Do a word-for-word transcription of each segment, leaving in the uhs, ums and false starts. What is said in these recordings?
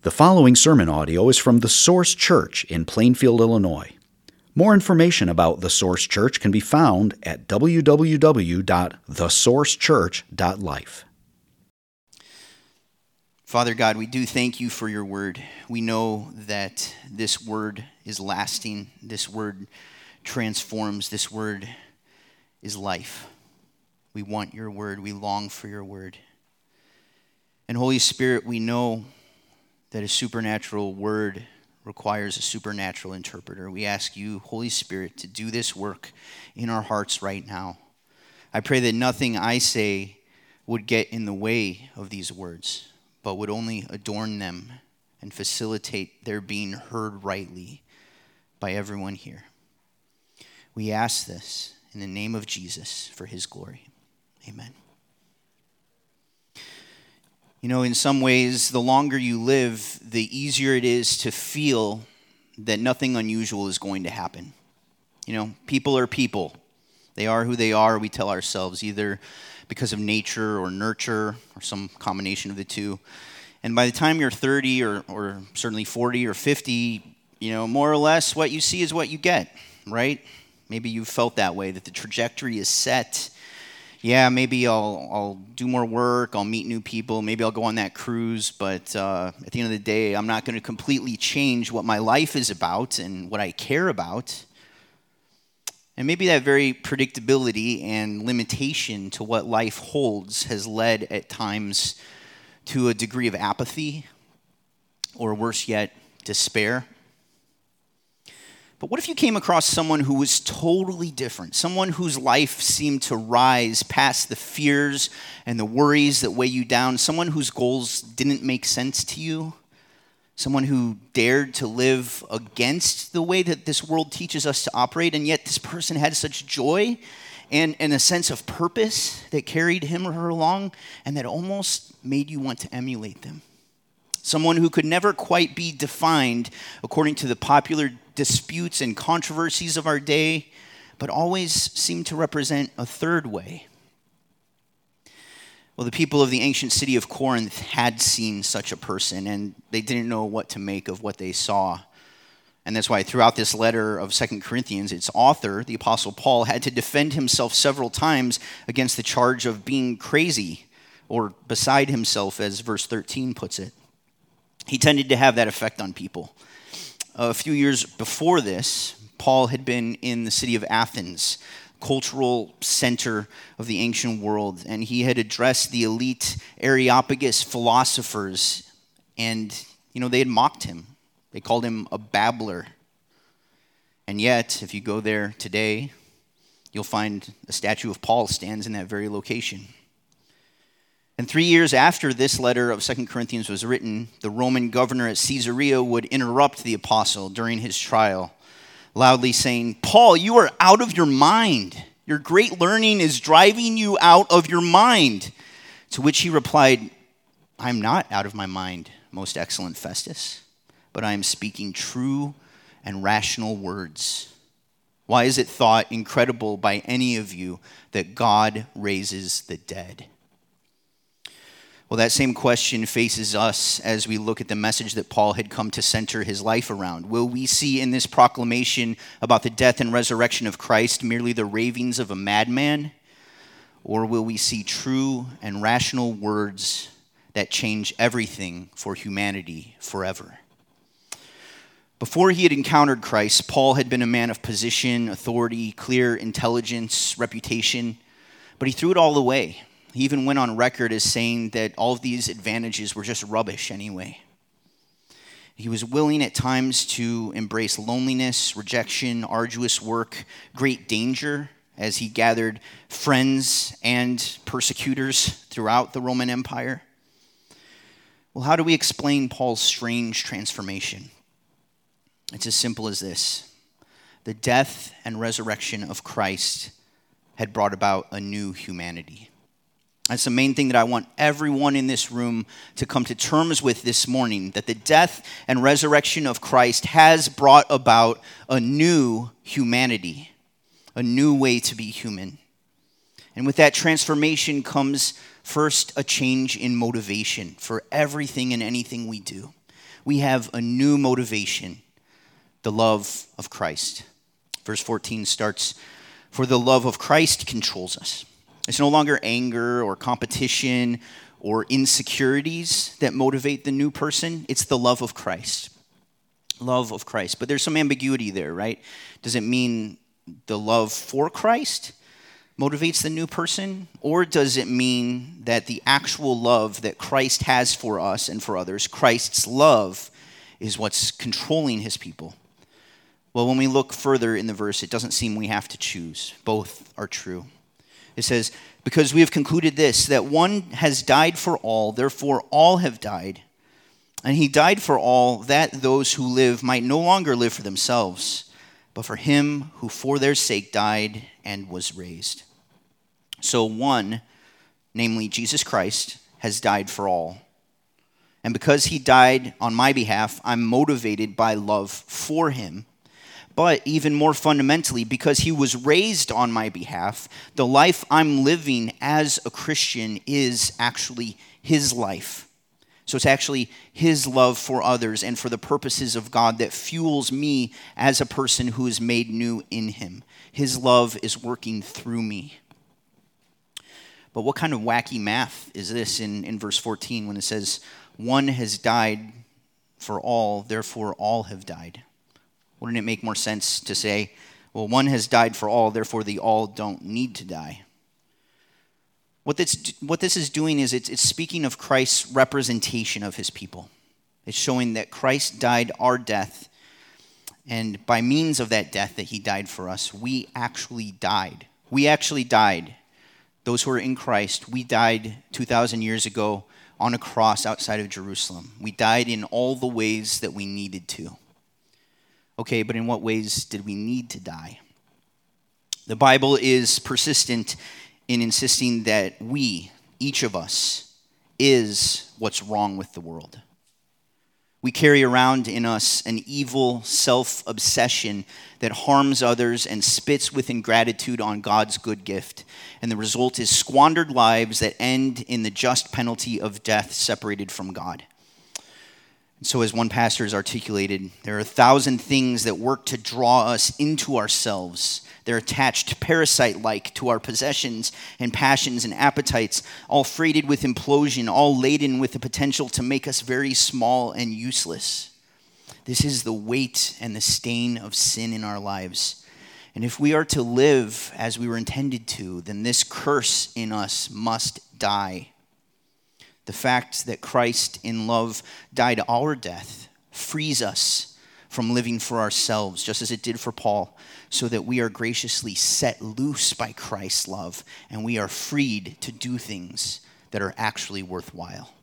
The following sermon audio is from The Source Church in Plainfield, Illinois. More information about The Source Church can be found at w w w dot the source church dot life. Father God, we do thank you for your word. We know that this word is lasting. This word transforms. This word is life. We want your word. We long for your word. And Holy Spirit, we know that a supernatural word requires a supernatural interpreter. We ask you, Holy Spirit, to do this work in our hearts right now. I pray that nothing I say would get in the way of these words, but would only adorn them and facilitate their being heard rightly by everyone here. We ask this in the name of Jesus for his glory. Amen. You know, in some ways, the longer you live, the easier it is to feel that nothing unusual is going to happen. You know, people are people. They are who they are, we tell ourselves, either because of nature or nurture or some combination of the two. And by the time you're thirty or, or certainly forty or fifty, you know, more or less what you see is what you get, right? Maybe you've felt that way, that the trajectory is set. Yeah, maybe I'll I'll do more work, I'll meet new people, maybe I'll go on that cruise, but uh, at the end of the day, I'm not going to completely change what my life is about and what I care about. And maybe that very predictability and limitation to what life holds has led at times to a degree of apathy, or worse yet, despair. But what if you came across someone who was totally different, someone whose life seemed to rise past the fears and the worries that weigh you down, someone whose goals didn't make sense to you, someone who dared to live against the way that this world teaches us to operate, and yet this person had such joy and, and a sense of purpose that carried him or her along and that almost made you want to emulate them. Someone who could never quite be defined according to the popular disputes and controversies of our day, but always seemed to represent a third way. Well, the people of the ancient city of Corinth had seen such a person, and they didn't know what to make of what they saw. And that's why throughout this letter of Second Corinthians, its author, the Apostle Paul, had to defend himself several times against the charge of being crazy, or beside himself, as verse thirteen puts it. He tended to have that effect on people. A few years before this, Paul had been in the city of Athens, cultural center of the ancient world, and he had addressed the elite Areopagus philosophers, and, you know, they had mocked him. They called him a babbler. And yet, if you go there today, you'll find a statue of Paul stands in that very location. And three years after this letter of Second Corinthians was written, the Roman governor at Caesarea would interrupt the apostle during his trial, loudly saying, "Paul, you are out of your mind. Your great learning is driving you out of your mind." To which he replied, "I'm not out of my mind, most excellent Festus, but I am speaking true and rational words. Why is it thought incredible by any of you that God raises the dead?" Well, that same question faces us as we look at the message that Paul had come to center his life around. Will we see in this proclamation about the death and resurrection of Christ merely the ravings of a madman? Or will we see true and rational words that change everything for humanity forever? Before he had encountered Christ, Paul had been a man of position, authority, clear intelligence, reputation, but he threw it all away. He even went on record as saying that all of these advantages were just rubbish anyway. He was willing at times to embrace loneliness, rejection, arduous work, great danger as he gathered friends and persecutors throughout the Roman Empire. Well, how do we explain Paul's strange transformation? It's as simple as this. The death and resurrection of Christ had brought about a new humanity. That's the main thing that I want everyone in this room to come to terms with this morning, that the death and resurrection of Christ has brought about a new humanity, a new way to be human. And with that transformation comes first a change in motivation for everything and anything we do. we have a new motivation, the love of Christ. Verse fourteen starts, "For the love of Christ controls us." It's no longer anger or competition or insecurities that motivate the new person. It's the love of Christ. Love of Christ. But there's some ambiguity there, right? Does it mean the love for Christ motivates the new person? Or does it mean that the actual love that Christ has for us and for others, Christ's love, is what's controlling his people? Well, when we look further in the verse, it doesn't seem we have to choose. Both are true. It says, "Because we have concluded this, that one has died for all, therefore all have died. And he died for all, that those who live might no longer live for themselves, but for him who for their sake died and was raised." So one, namely Jesus Christ, has died for all. And because he died on my behalf, I'm motivated by love for him. But even more fundamentally, because he was raised on my behalf, the life I'm living as a Christian is actually his life. So it's actually his love for others and for the purposes of God that fuels me as a person who is made new in him. His love is working through me. But what kind of wacky math is this in, in verse fourteen when it says, "One has died for all, therefore all have died"? Wouldn't it make more sense to say, well, one has died for all, therefore the all don't need to die? What this, what this is doing is it's, it's speaking of Christ's representation of his people. It's showing that Christ died our death, and by means of that death that he died for us, we actually died. We actually died. Those who are in Christ, we died two thousand years ago on a cross outside of Jerusalem. We died in all the ways that we needed to. Okay, but in what ways did we need to die? The Bible is persistent in insisting that we, each of us, is what's wrong with the world. We carry around in us an evil self-obsession that harms others and spits with ingratitude on God's good gift. And the result is squandered lives that end in the just penalty of death, separated from God. So as one pastor has articulated, there are a thousand things that work to draw us into ourselves. They're attached parasite-like to our possessions and passions and appetites, all freighted with implosion, all laden with the potential to make us very small and useless. This is the weight and the stain of sin in our lives. And if we are to live as we were intended to, then this curse in us must die. The fact that Christ in love died our death frees us from living for ourselves, just as it did for Paul, so that we are graciously set loose by Christ's love, and we are freed to do things that are actually worthwhile.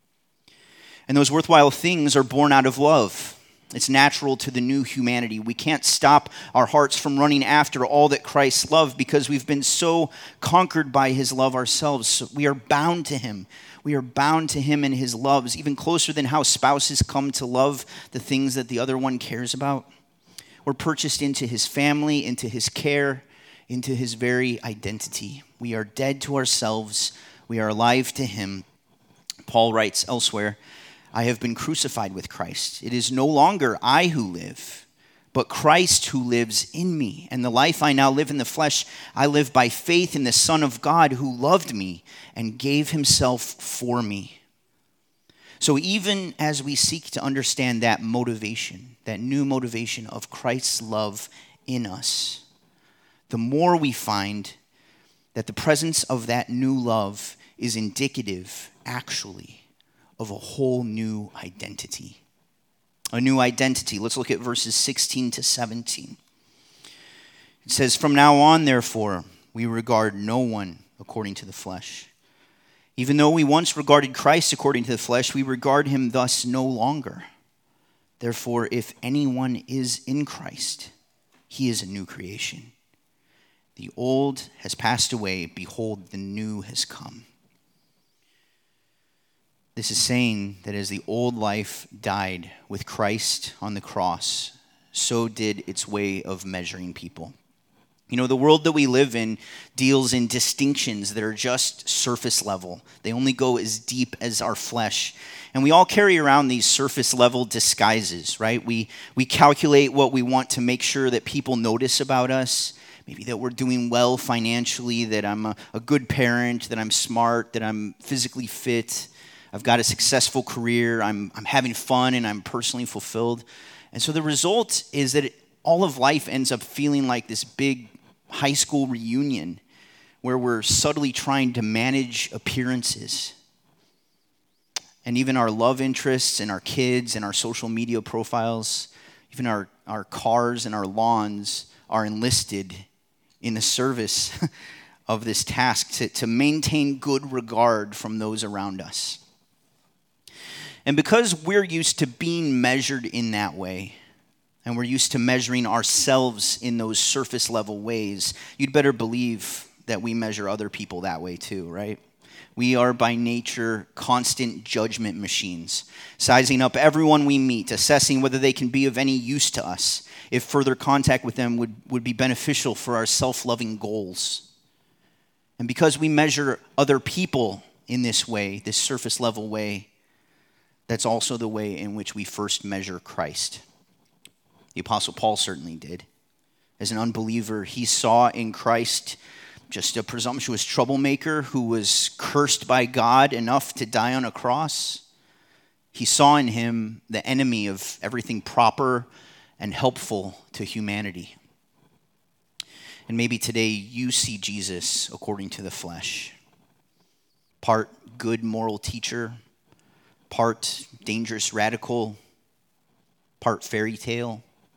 And those worthwhile things are born out of love. It's natural to the new humanity. We can't stop our hearts from running after all that Christ loved because we've been so conquered by his love ourselves. So we are bound to him. We are bound to him and his loves, even closer than how spouses come to love the things that the other one cares about. We're purchased into his family, into his care, into his very identity. We are dead to ourselves. We are alive to him. Paul writes elsewhere, "I have been crucified with Christ. It is no longer I who live, but Christ who lives in me. And the life I now live in the flesh, I live by faith in the Son of God who loved me and gave himself for me." So even as we seek to understand that motivation, that new motivation of Christ's love in us, the more we find that the presence of that new love is indicative, actually, of a whole new identity. A new identity. Let's look at verses sixteen to seventeen. It says, "From now on, therefore, we regard no one according to the flesh. Even though we once regarded Christ according to the flesh, we regard him thus no longer. Therefore, if anyone is in Christ, he is a new creation. The old has passed away. Behold, the new has come." This is saying that as the old life died with Christ on the cross, so did its way of measuring people. You know, the world that we live in deals in distinctions that are just surface level. They only go as deep as our flesh. And we all carry around these surface level disguises, right? We we calculate what we want to make sure that people notice about us. Maybe that we're doing well financially, that I'm a, a good parent, that I'm smart, that I'm physically fit, I've got a successful career, I'm I'm having fun, and I'm personally fulfilled. And so the result is that it, all of life ends up feeling like this big high school reunion where we're subtly trying to manage appearances. And even our love interests and our kids and our social media profiles, even our, our cars and our lawns are enlisted in the service of this task to, to maintain good regard from those around us. And because we're used to being measured in that way, and we're used to measuring ourselves in those surface level ways, you'd better believe that we measure other people that way too, right? We are by nature constant judgment machines, sizing up everyone we meet, assessing whether they can be of any use to us, if further contact with them would, would be beneficial for our self-loving goals. And because we measure other people in this way, this surface level way, that's also the way in which we first measure Christ. The Apostle Paul certainly did. As an unbeliever, he saw in Christ just a presumptuous troublemaker who was cursed by God enough to die on a cross. He saw in him the enemy of everything proper and helpful to humanity. And maybe today you see Jesus according to the flesh. Part good moral teacher, part dangerous radical, part fairy tale.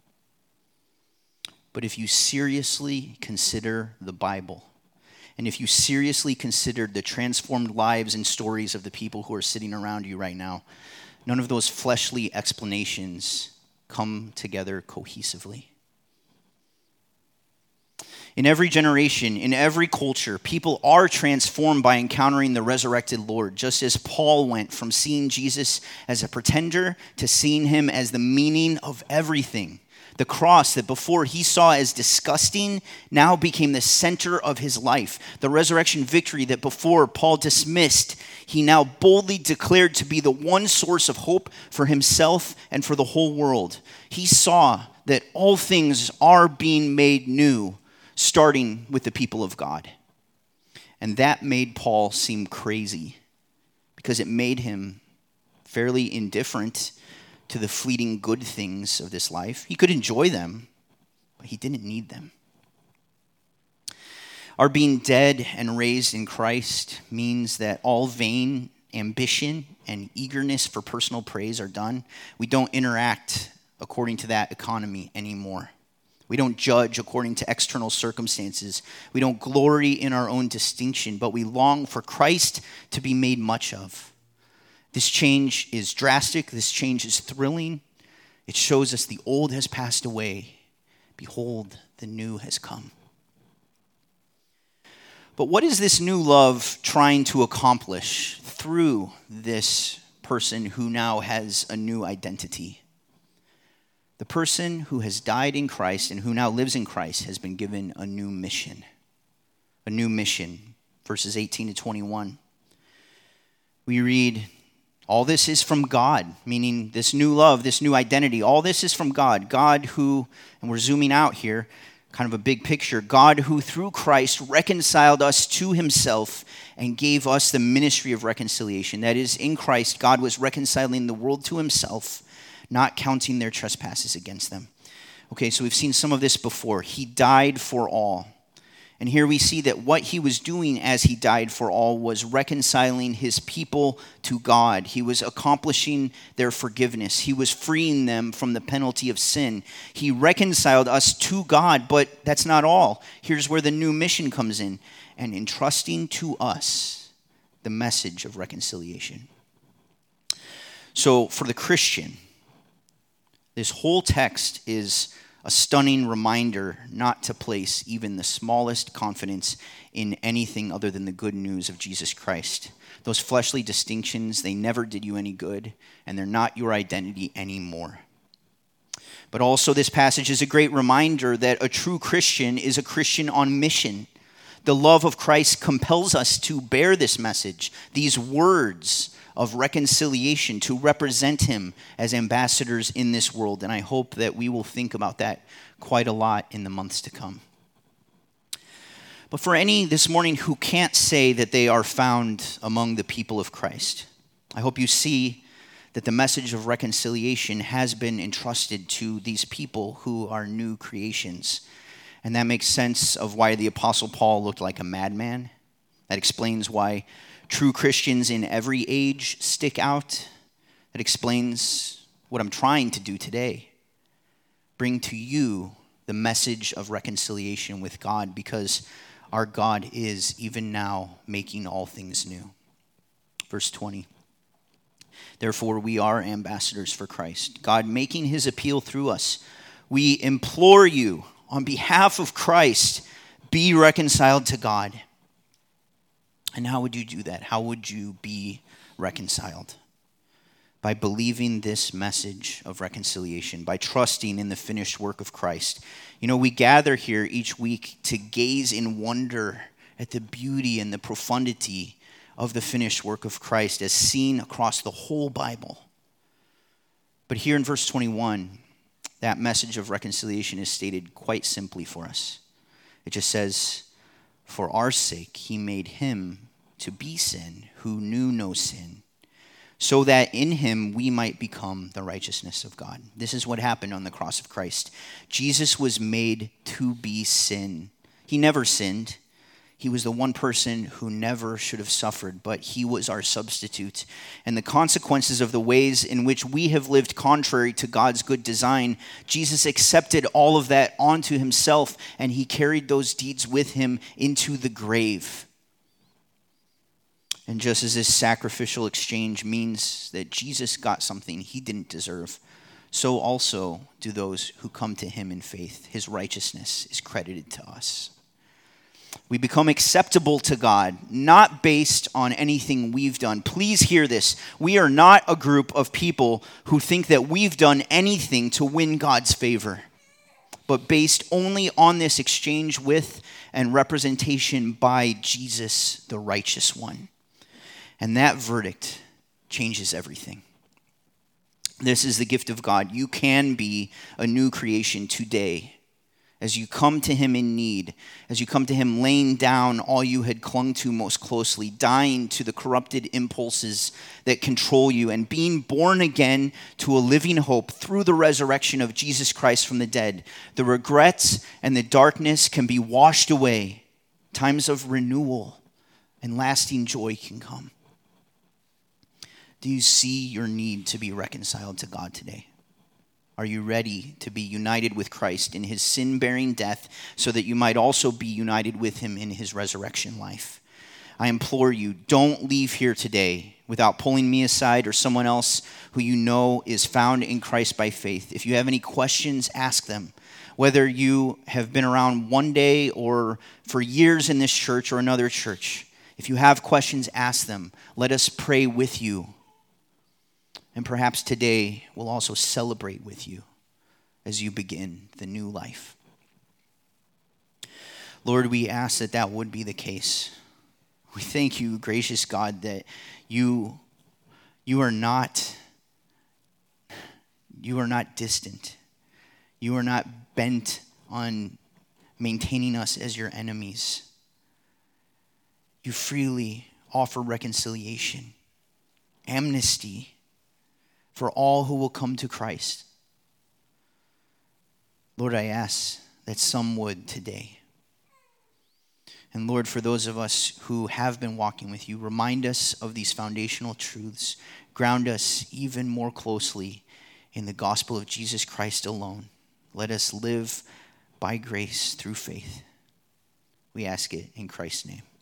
But if you seriously consider the Bible, and if you seriously considered the transformed lives and stories of the people who are sitting around you right now, none of those fleshly explanations come together cohesively. In every generation, in every culture, people are transformed by encountering the resurrected Lord, just as Paul went from seeing Jesus as a pretender to seeing him as the meaning of everything. The cross that before he saw as disgusting now became the center of his life. The resurrection victory that before Paul dismissed, he now boldly declared to be the one source of hope for himself and for the whole world. He saw that all things are being made new, starting with the people of God. And that made Paul seem crazy because it made him fairly indifferent to the fleeting good things of this life. He could enjoy them, but he didn't need them. Our being dead and raised in Christ means that all vain ambition and eagerness for personal praise are done. We don't interact according to that economy anymore. We don't judge according to external circumstances. We don't glory in our own distinction, but we long for Christ to be made much of. This change is drastic. This change is thrilling. It shows us the old has passed away. Behold, the new has come. But what is this new love trying to accomplish through this person who now has a new identity? The person who has died in Christ and who now lives in Christ has been given a new mission. A new mission. Verses eighteen to twenty-one. We read, all this is from God, meaning this new love, this new identity. All this is from God. God who, and we're zooming out here, kind of a big picture. God who through Christ reconciled us to himself and gave us the ministry of reconciliation. That is, in Christ, God was reconciling the world to himself, not counting their trespasses against them. Okay, so we've seen some of this before. He died for all. And here we see that what he was doing as he died for all was reconciling his people to God. He was accomplishing their forgiveness. He was freeing them from the penalty of sin. He reconciled us to God, but that's not all. Here's where the new mission comes in, and entrusting to us the message of reconciliation. So for the Christian, this whole text is a stunning reminder not to place even the smallest confidence in anything other than the good news of Jesus Christ. Those fleshly distinctions, they never did you any good, and they're not your identity anymore. But also this passage is a great reminder that a true Christian is a Christian on mission. The love of Christ compels us to bear this message, these words of reconciliation, to represent him as ambassadors in this world. And I hope that we will think about that quite a lot in the months to come. But for any this morning who can't say that they are found among the people of Christ, I hope you see that the message of reconciliation has been entrusted to these people who are new creations. And that makes sense of why the Apostle Paul looked like a madman. That explains why true Christians in every age stick out. That explains what I'm trying to do today. Bring to you the message of reconciliation with God, because our God is even now making all things new. Verse twenty. Therefore, we are ambassadors for Christ, God making his appeal through us. We implore you, on behalf of Christ, be reconciled to God. And how would you do that? How would you be reconciled? By believing this message of reconciliation, by trusting in the finished work of Christ. You know, we gather here each week to gaze in wonder at the beauty and the profundity of the finished work of Christ as seen across the whole Bible. But here in verse twenty-one, that message of reconciliation is stated quite simply for us. It just says, for our sake he made him to be sin who knew no sin, so that in him we might become the righteousness of God. This is what happened on the cross of Christ. Jesus was made to be sin. He never sinned. He was the one person who never should have suffered, but he was our substitute. And the consequences of the ways in which we have lived contrary to God's good design, Jesus accepted all of that onto himself, and he carried those deeds with him into the grave. And just as this sacrificial exchange means that Jesus got something he didn't deserve, so also do those who come to him in faith. His righteousness is credited to us. We become acceptable to God, not based on anything we've done. Please hear this. We are not a group of people who think that we've done anything to win God's favor, but based only on this exchange with and representation by Jesus, the righteous one. And that verdict changes everything. This is the gift of God. You can be a new creation today. As you come to him in need, as you come to him laying down all you had clung to most closely, dying to the corrupted impulses that control you, and being born again to a living hope through the resurrection of Jesus Christ from the dead, the regrets and the darkness can be washed away. Times of renewal and lasting joy can come. Do you see your need to be reconciled to God today? Are you ready to be united with Christ in his sin-bearing death so that you might also be united with him in his resurrection life? I implore you, don't leave here today without pulling me aside or someone else who you know is found in Christ by faith. If you have any questions, ask them. Whether you have been around one day or for years in this church or another church, if you have questions, ask them. Let us pray with you. And perhaps today we'll also celebrate with you as you begin the new life. Lord, we ask that that would be the case. We thank you, gracious God, that you, you are not, you are not distant. You are not bent on maintaining us as your enemies. You freely offer reconciliation, amnesty, for all who will come to Christ. Lord, I ask that some would today. And Lord, for those of us who have been walking with you, remind us of these foundational truths. Ground us even more closely in the gospel of Jesus Christ alone. Let us live by grace through faith. We ask it in Christ's name.